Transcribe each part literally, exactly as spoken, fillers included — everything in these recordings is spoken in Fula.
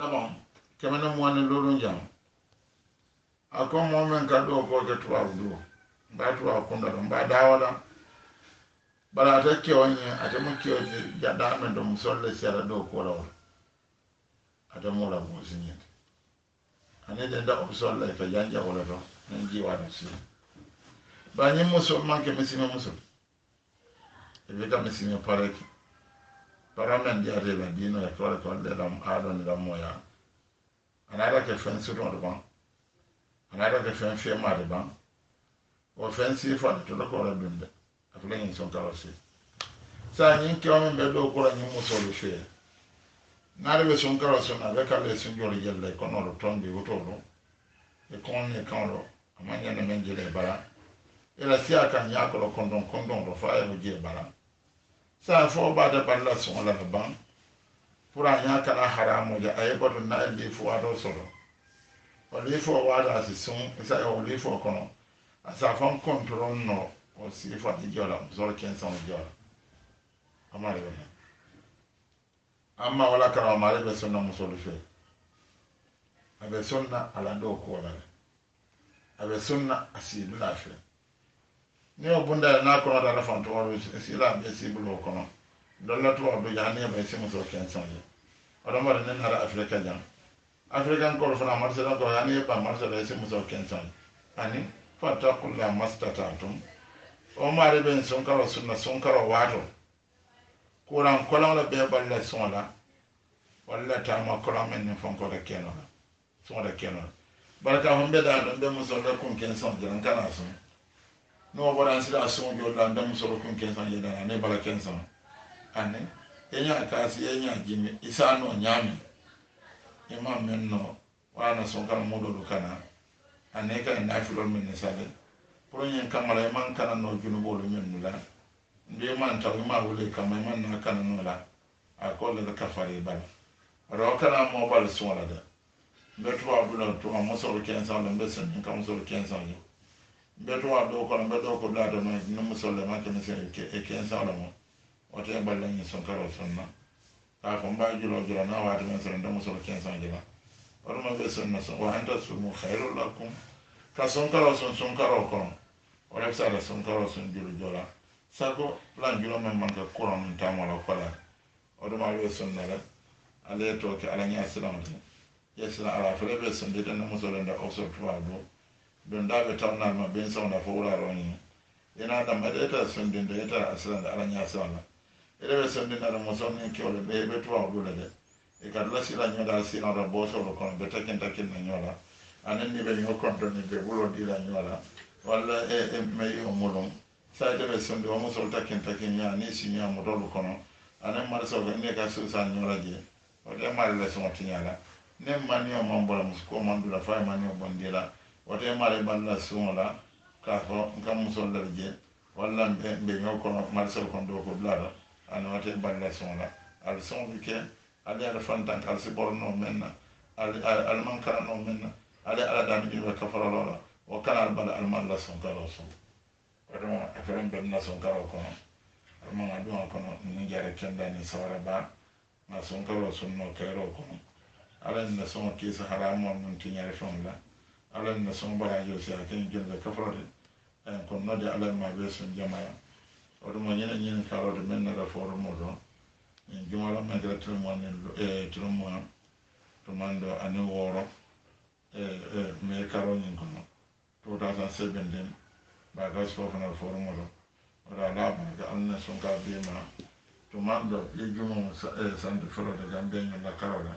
aba kemene mo ne lolu jam akon mo men ka do ko ke tuwa do ba tuwa kunda do ba dawala bara ta ke wonye ata mo ke ja da men do musolle sera do ko lawo ata mo la mo sinye ane de da musolle fa janja wala do nan ji wa do si ba ni muso man ke mesime muso e be ka mesime pareki para men dia de la dino ya ko ko de lam adon da moya anada ke fen su do ban anada ke fen fe ma de ban o fen si fa to ko la bimbe afle ngi son karose sa nyi ke o me do ko la nyi muso le fe na de son karose na be ka le sun jori jelle ko no ton bi woto do e kon ne kan do amanya na men jele bara ela si aka nya ko kondon kondon do fa e je bara sa fo ba da balla son la ban pura nya kana haramu ja ay bodo na li fo ado solo o li fo wada si son sa o li fo kono asa fon control no o si fo di jola zol ken son jola amare be amma wala kana mare be sonna musolo fe abe sonna ala do ko la abe sonna asidu la fe ni o bunda na ko da fon to o si la be si bulo kono dolla to do jani be si muso ken son oɗon mbaɗa nen hara afrique jam africain kolo fana marsala ko yani ba marsala si muso ken son ani fattakulla mastatatum o maari ɓen sunkaro sunna sunkaro waato kuran kolonla ɓe balle sola walla tama kolon men nin fonkode kenola sonde kenola barka hon ɓeɗa ɗon ɓe musolle kun ken son jiran kana son no waɗan sila son joɗɗa nde musolo kun ken son jeɗana ne bala ken son anni enya kasi enya jimi isano nyami imam menno wana sonkara modolu kana aneka na filol men sale pronyen kamala man kana no junubolu men nula ndi man taw ma wole kam man na kana no la akole da kafari bal ro kana mo bal sonla da beto abula to mo so ken sa le besen kam so ken sa ni beto ado ko be do ko da do no mo so le ma ken se ke ken sa la mo wote balle ni sonkaro sonna ka ko mba julo julo na waati men so ndamo so quinze ans jila wala ma be sonna so wa anta sumu khairul lakum ka sonkaro son sonkaro ko wala sa la sonkaro son julo jola sako lan julo men man ka kuran tamo la kola o do ma be sonna la ale to ke ala nya salamati yesla ala fele be son de tan mo so lenda o so tuwa do don da be tawna ma ben so na fo wala roni ina da madeta son de de ta aslan ala nya salamati ere be sonde na mo sonni ke ole be be to awdu le e kad la sila nyoda sila da boso lo kon be taken taken na nyola anen ni be nyo kon to ni be bulo di la nyola wala e e me yo mulum sa de be sonde mo sol taken taken ya ni si nya mo do kono anen mar so ne ka su sa nyola je o de mar le so tinyala ne mani o mambola musko mandu la fa mani o bandira o de mar e balla sumola ka ko ngam musol le je wala be be nyo kono mar so kon do ko blada ana wate balle sonla al son ke ali ala fantan kal si borno menna al al man kana no menna ali ala dan bi ka farala o kana al bal al man la son kala son wado aferen ben na son kala ko al man adu ko ni jare kenda ni sawara ba na son kala son no kero ko ala na son ke sa haramo non tinyare sonla ala na son bara yo sa ken jelde ka farala en ko no de ala ma be son jamaa oɗum mo ñene ñene kalode men nara foro moɗo min jumala magre tulmo nen e tulmo to mando ani woro e e me karoñin kono two thousand seventeen bagas fofana foro moɗo oɗa laɓaga alne sonka bima to mando e jumo sante folode gam beñolla karola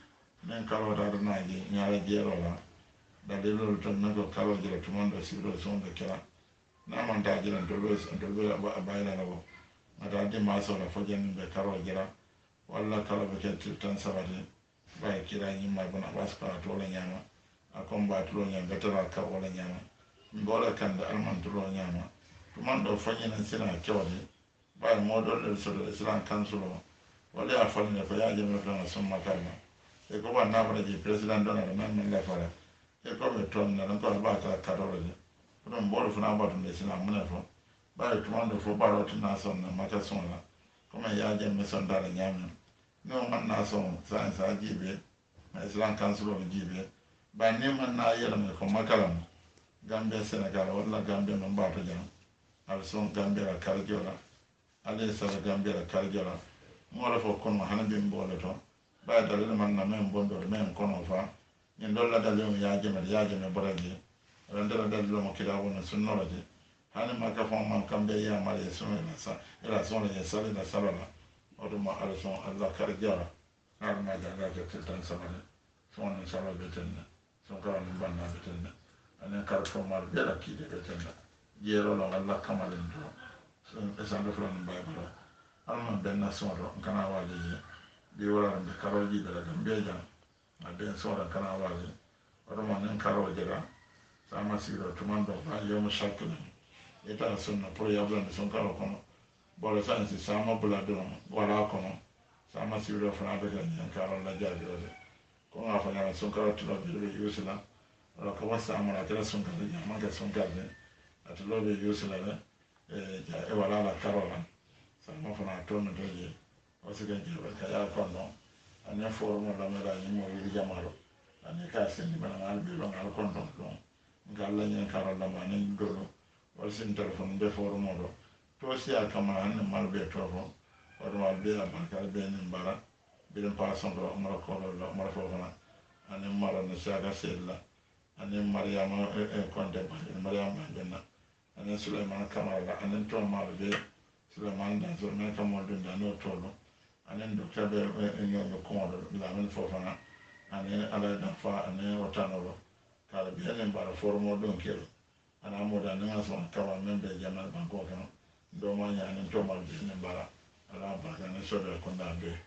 min kalode aɗanaji ñara jeerola dalilol ton nago kalojira to mando siro sonde kela naman ta jiran dolbe dolbe bayna lawo mata di maso la fojen be karo jira walla kala be ke tan sabati bay kira ni ma bona waska to la nyama akon ba to nyama betara ka wala nyama mbola kan da alman to nyama to man do fanyina sina kewde bay modol del so do islam kansulo wala afal ne fa ya jema tan summa kalma e ko ba na bara ji president donald man man la fara e ko be ton na ko ba ta karole ɗum mboɗo fana mbaɗunde sina mune fo ɓawi tumande fof ɓaɗotina sonne mata sonla comme yajen mi sondare ñamen non manna son sa sa jiiɓe islam council of jibe ba ne man na yela me ko makalam Gambia Senegal wala Gambia no mbato jam al son Gambia la karjola ale sala Gambia la karjola mo la fo kono hanabi mbole to ba dalil man na men bondo men kono fa nyen dolla dalil ya jeme ya jeme boraji randala dalil mo kila wona sunnoraji hani maka fo man kambe ya male sunna sa ila sunna ya sala la sala oto ma al son Allah karjola har ma da ga tan samale son sala betenna son ka on banna betenna anen kar formal bela kide betenna jero la Allah kamalen do son esande fulani baybalo alman benna sonro kana waje di wala be karoji bela gambe jam aden sonra kana waje oto ma nen karoje ra sama siro tumando ba yomo shakuna eta sunna pro yabla son karo kono bole sansi sama bula do wala kono sama siro fana be nyen karo la jabi ode ko nga fa nyama son karo tulo be yusula wala ko wasa amara tela son karo nyama ga son karo atulo be yusula le e ja e wala la karola sama fana to no doje o se gen jaba kaya kono anya formo la mera ni mo wi jamalo anya ka sen ni bana mal bi lo ngal kono do ngalla nyen karola ma ni do wala sin telephone be formo do to si akama an mal be to fo o do mal be la banka be ni mbara be den pa son do mo ko lo mo fo fana anya mara na saga sella anya mariama e konde ba mariama benna anya Suleiman Kamara anya to mal be Suleiman da so na kamo dun da no tolo anya docteur be nyo no ko la men fo fana anya ala da fa anya otano kala be ne bara formo don kelo ana mo da na so kawa men be jamal banko kan do ma nya anya to mal be ne bara ala ba kan so da ko da be